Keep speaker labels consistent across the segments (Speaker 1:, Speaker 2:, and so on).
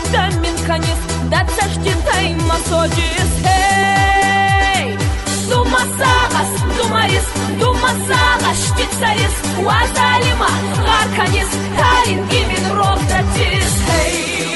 Speaker 1: minkanis, dat sashtintai masodis. Hey, du masagas, du maris, du masagas, shticaris, wazalima, garkanis, tarin gimin rovdatis. Hey.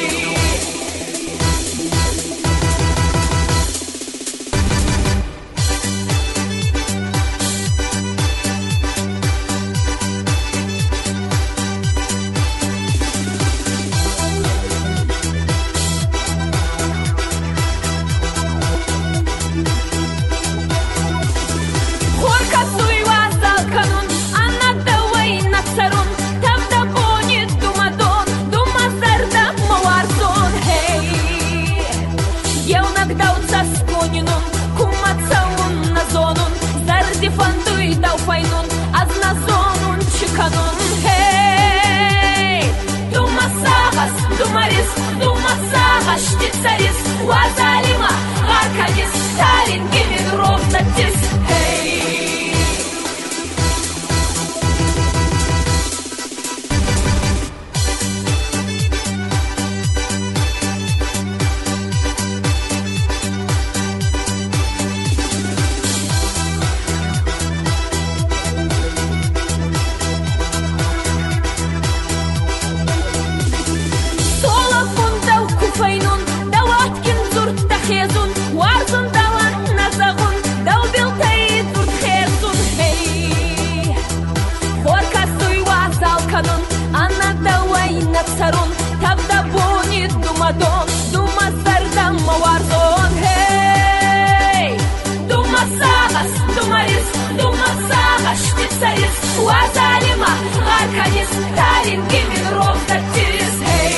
Speaker 1: Fainun, azi na zonun chicanun. Hey, du masagas, du maris, du masagas, shticaris, wazalima, garkanis, tarin gimin rovdatis. Hey. Sarun, tabda buni dumadon, duma sardam mawarzon. Hey, duma sagas, duma ris, duma sagas, shticaris, wazalima, garkanis, tarin gimin rovdatis. Hey.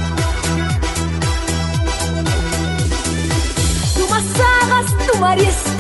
Speaker 1: Maris